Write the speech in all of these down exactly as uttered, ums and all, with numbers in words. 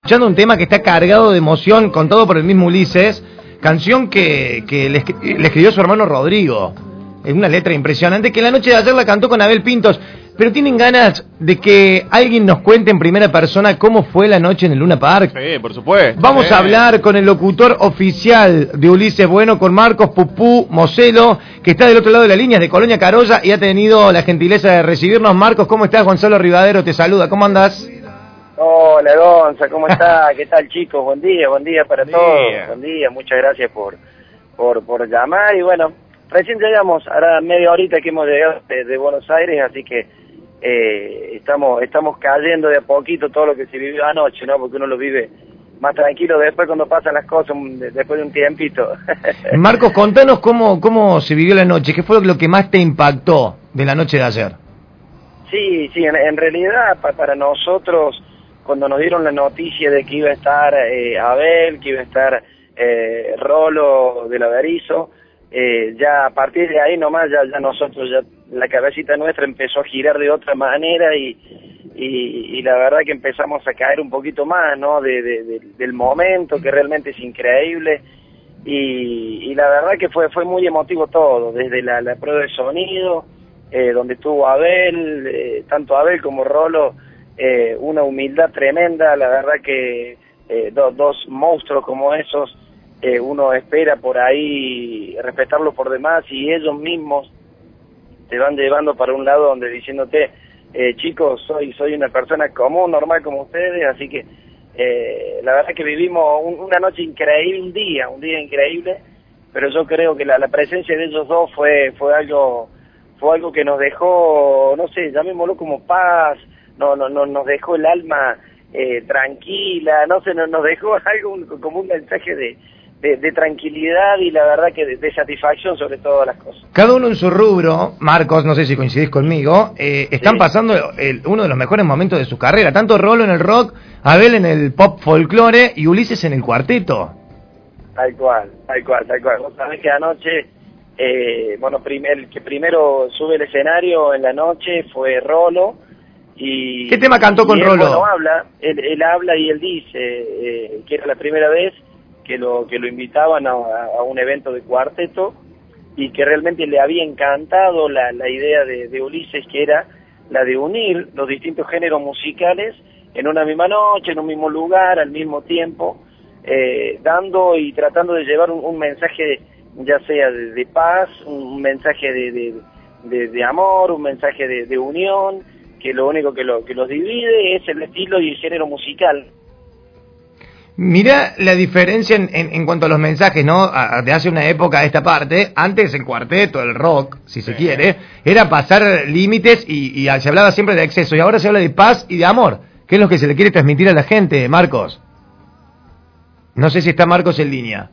Escuchando un tema que está cargado de emoción, contado por el mismo Ulises, canción que, que le, le escribió su hermano Rodrigo. Es una letra impresionante que la noche de ayer la cantó con Abel Pintos. Pero tienen ganas de que alguien nos cuente en primera persona cómo fue la noche en el Luna Park. Sí, por supuesto. Vamos sí. a hablar con el locutor oficial de Ulises Bueno, con Marcos Pupú Moselo, que está del otro lado de la línea, de Colonia Carolla, y ha tenido la gentileza de recibirnos. Marcos, ¿cómo estás? Gonzalo Rivadero te saluda. ¿Cómo andás? Hola, Gonza, ¿cómo está? ¿Qué tal, chicos? Buen día, buen día para Buen todos. día. Buen día, muchas gracias por, por, por llamar. Y bueno, recién llegamos, ahora media horita que hemos llegado de, de Buenos Aires, así que eh, estamos estamos cayendo de a poquito todo lo que se vivió anoche, ¿no? Porque uno lo vive más tranquilo después cuando pasan las cosas, después de un tiempito. Marcos, contanos cómo, cómo se vivió la noche, ¿qué fue lo que más te impactó de la noche de ayer? Sí, sí, en, en realidad pa, para nosotros, cuando nos dieron la noticia de que iba a estar eh, Abel, que iba a estar eh, Rolo de la Berizo, eh, ya a partir de ahí nomás ya, ya nosotros, ya la cabecita nuestra empezó a girar de otra manera y, y, y la verdad que empezamos a caer un poquito más, ¿no? De, de, de, del momento, que realmente es increíble, y, y la verdad que fue fue muy emotivo todo, desde la, la prueba de sonido, eh, donde estuvo Abel, eh, tanto Abel como Rolo, Eh, una humildad tremenda, la verdad que eh, do, dos monstruos como esos, eh, uno espera por ahí respetarlos por demás y ellos mismos te van llevando para un lado donde diciéndote, eh, chicos, soy soy una persona común, normal como ustedes, así que eh, la verdad que vivimos un, una noche increíble, un día, un día increíble, pero yo creo que la, la presencia de ellos dos fue fue algo fue algo que nos dejó, no sé, llamémoslo como paz. No, no, no, nos dejó el alma eh, tranquila, no sé, nos, nos dejó algo un, como un mensaje de, de, de tranquilidad y la verdad que de, de satisfacción sobre todas las cosas. Cada uno en su rubro, Marcos, no sé si coincidís conmigo, eh, están Sí. pasando el, uno de los mejores momentos de su carrera, tanto Rolo en el rock, Abel en el pop folclore y Ulises en el cuarteto. Tal cual, tal cual, tal cual. Vos sabés que anoche, eh, bueno, prim el que primero sube el escenario en la noche fue Rolo. Y, ¿Qué tema cantó con y él, Rolo? Bueno, habla, él, él habla y él dice eh, que era la primera vez que lo que lo invitaban a, a un evento de cuarteto y que realmente le había encantado la, la idea de, de Ulises, que era la de unir los distintos géneros musicales en una misma noche, en un mismo lugar, al mismo tiempo, eh, dando y tratando de llevar un, un mensaje ya sea de, de paz, un mensaje de, de, de, de amor, un mensaje de, de unión, que lo único que, lo, que los divide es el estilo y el género musical. Mirá la diferencia en, en, en cuanto a los mensajes, ¿no? A, de hace una época a esta parte, antes el cuarteto, el rock, si se Sí. quiere, era pasar límites y, y se hablaba siempre de exceso, y ahora se habla de paz y de amor, que es lo que se le quiere transmitir a la gente, Marcos. No sé si está Marcos en línea.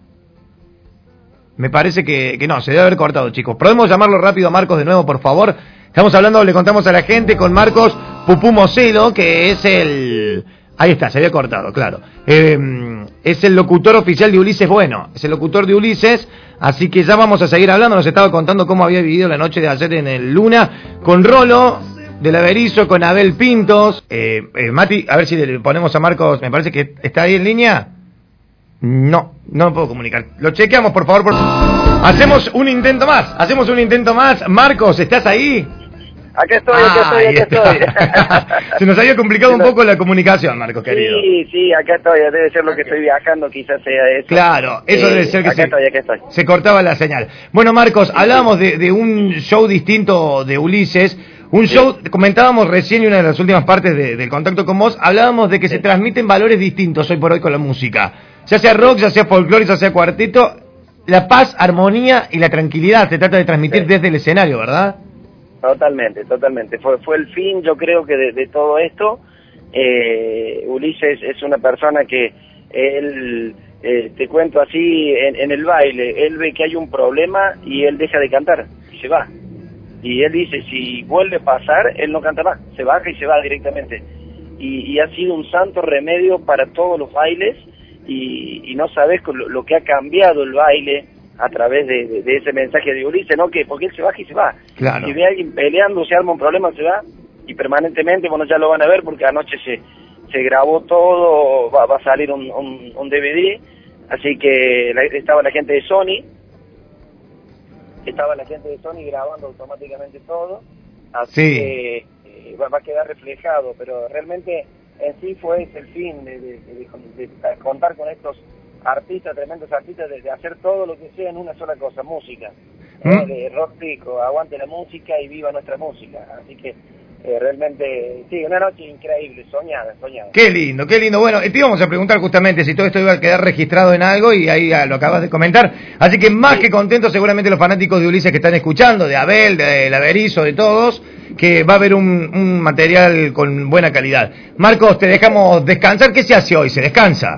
Me parece que, que no, se debe haber cortado, chicos. ¿Podemos llamarlo rápido a Marcos de nuevo, por favor? Estamos hablando, le contamos a la gente, con Marcos Pupú Moselo, que es el... Ahí está, se había cortado, claro. Eh, es el locutor oficial de Ulises Bueno, es el locutor de Ulises, así que ya vamos a seguir hablando. Nos estaba contando cómo había vivido la noche de ayer en el Luna, con Rolo de la Berizo, con Abel Pintos. Eh, eh, Mati, a ver si le ponemos a Marcos, me parece que está ahí en línea. No, no me puedo comunicar. Lo chequeamos, por favor. Por... Hacemos un intento más, hacemos un intento más. Marcos, ¿estás ahí? Acá estoy, acá estoy, acá estoy. Se nos había complicado un poco la comunicación, Marcos, querido. Sí, sí, acá estoy, debe ser lo que estoy viajando, quizás sea eso. Claro, eso Eh, debe ser que acá se, estoy, acá estoy. se cortaba la señal. Bueno, Marcos, hablábamos de, de un show distinto de Ulises, un show, comentábamos recién en una de las últimas partes de, del contacto con vos, hablábamos de que Sí. se transmiten valores distintos hoy por hoy con la música. Ya sea rock, ya sea folclore, ya sea cuarteto, la paz, armonía y la tranquilidad se trata de transmitir Sí. desde el escenario, ¿verdad? Totalmente, totalmente. Fue fue el fin, yo creo que de, de todo esto. Eh, Ulises es una persona que él, eh, te cuento así, en, en el baile, él ve que hay un problema y él deja de cantar y se va. Y él dice, si vuelve a pasar, él no canta más, se baja y se va directamente. Y, y ha sido un santo remedio para todos los bailes y, y no sabes lo, lo que ha cambiado el baile a través de, de, de ese mensaje de Ulises, ¿no? Que porque él se baja y se va. Claro. Si ve a alguien peleando, se arma un problema, se va, y permanentemente, bueno, ya lo van a ver porque anoche se, se grabó todo, va, va a salir un, un, un D V D, así que la, estaba la gente de Sony, estaba la gente de Sony grabando automáticamente todo, así sí. que eh, va, va a quedar reflejado, pero realmente en sí fue ese el fin de, de, de, de, de contar con estos artistas, tremendos artistas, de, de hacer todo lo que sea en una sola cosa, música, ¿Mm? eh, de rock pico, aguante la música y viva nuestra música, así que Eh, realmente, sí, una noche increíble, soñada, soñada. Qué lindo, qué lindo. Bueno, te íbamos a preguntar justamente si todo esto iba a quedar registrado en algo y ahí ya lo acabas de comentar. Así que más sí. que contentos seguramente los fanáticos de Ulises que están escuchando, de Abel, de Laverizo, de todos, que va a haber un, un material con buena calidad. Marcos, te dejamos descansar. ¿Qué se hace hoy? ¿Se descansa?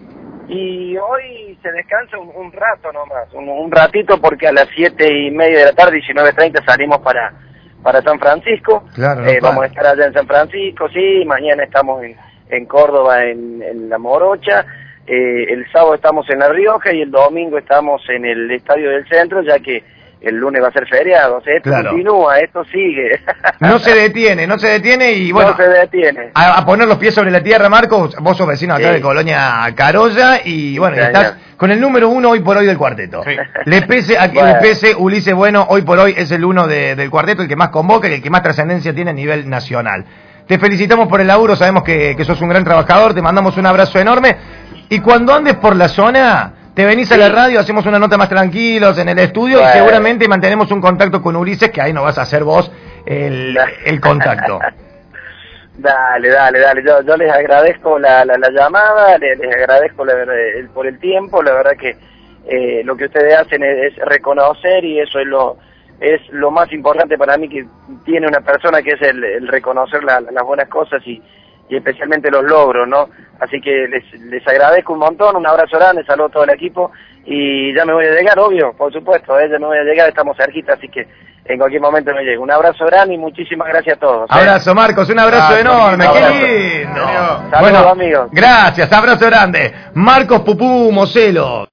Y hoy se descansa un, un rato nomás, un, un ratito porque a las siete y media de la tarde, diecinueve treinta, salimos para... para San Francisco, claro, eh, vamos a estar allá en San Francisco, sí, mañana estamos en, en Córdoba, en, en La Morocha, eh, el sábado estamos en La Rioja y el domingo estamos en el Estadio del Centro, ya que el lunes va a ser feriado, o sea, esto claro. continúa, esto sigue. No se detiene, no se detiene y bueno, no se detiene. A, a poner los pies sobre la tierra, Marcos, vos sos vecino acá sí. de Colonia Carolla y bueno, sí, estás ya. con el número uno hoy por hoy del cuarteto. Sí. Le pese a quien bueno. le pese, Ulises Bueno hoy por hoy es el uno de, del cuarteto, el que más convoca y el que más trascendencia tiene a nivel nacional. Te felicitamos por el laburo, sabemos que, que sos un gran trabajador, te mandamos un abrazo enorme y cuando andes por la zona... Te venís sí. a la radio, hacemos una nota más tranquilos en el estudio bueno. y seguramente mantenemos un contacto con Ulises, que ahí no vas a hacer vos el, el contacto. Dale, dale, dale. Yo, yo les agradezco la, la, la llamada, les, les agradezco la, el, por el tiempo. La verdad que eh, lo que ustedes hacen es, es reconocer y eso es lo es lo más importante para mí que tiene una persona, que es el, el reconocer la, las buenas cosas y, y especialmente los logros, ¿no? Así que les, les agradezco un montón, un abrazo grande, saludo a todo el equipo y ya me voy a llegar, obvio, por supuesto, ¿eh? ya me voy a llegar, estamos cerquita, así que en cualquier momento me llego. Un abrazo grande y muchísimas gracias a todos. ¿eh? Abrazo, Marcos, un abrazo ah, enorme, abrazo. Qué lindo. Saludos, bueno, amigos. Gracias, abrazo grande. Marcos Pupú Moselo.